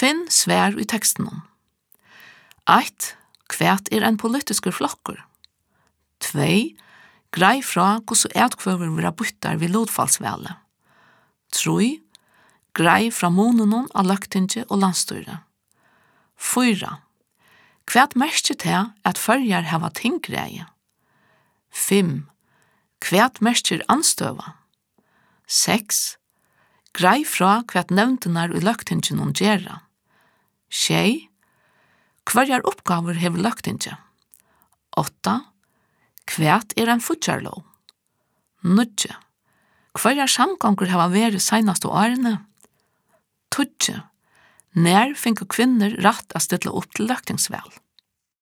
Finn svær i teksten. 1. Hvat en politisk flokkur? 2. Grei fra hvordan etkvøver vil byttar ved lodfallsvele. 3. Grei fra månenen av løgtinget og landstyret. 4. Hvat merker til at førjar hava tinggreie? 5. Hvat merker anstøva? 6. Grei fra hvat nevntenar i løgtinget noen gjerra. 6. Hverjar oppgaver hever løgtinget? 8. Hvat en futjarlov? 9. Hverjar samganger hava vært seinaste årene? 10. Nær finker kvinner rett å stille opp til løgtingsvel?